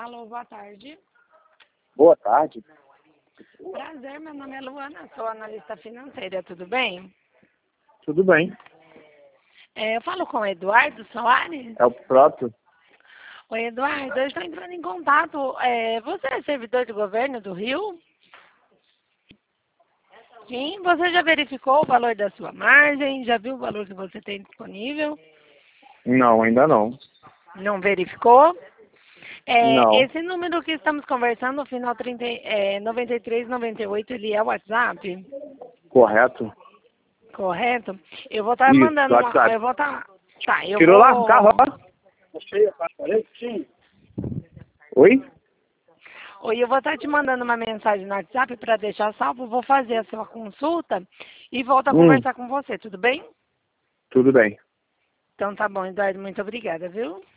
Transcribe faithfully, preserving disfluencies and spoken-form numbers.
Alô, boa tarde. Boa tarde. Prazer, meu nome é Luana, sou analista financeira, tudo bem? Tudo bem. É, eu falo com o Eduardo Soares. É o próprio? Oi, Eduardo, eu estou entrando em contato. É, você é servidor de governo do Rio? Sim, você já verificou o valor da sua margem? Já viu o valor que você tem disponível? Não, ainda não. Não verificou? É, Não. esse número que estamos conversando, no final trinta, é, noventa e três, noventa e oito, ele é o WhatsApp? Correto? Correto? Eu vou estar Isso, mandando uma. WhatsApp. Eu vou estar. Tá, eu Tirou lá no carro, vou. ó? Oi? Oi, eu vou estar te mandando uma mensagem no WhatsApp para deixar salvo. Vou fazer a sua consulta e volto a Hum, conversar com você, tudo bem? tudo bem. Então tá bom, Eduardo, muito obrigada, viu?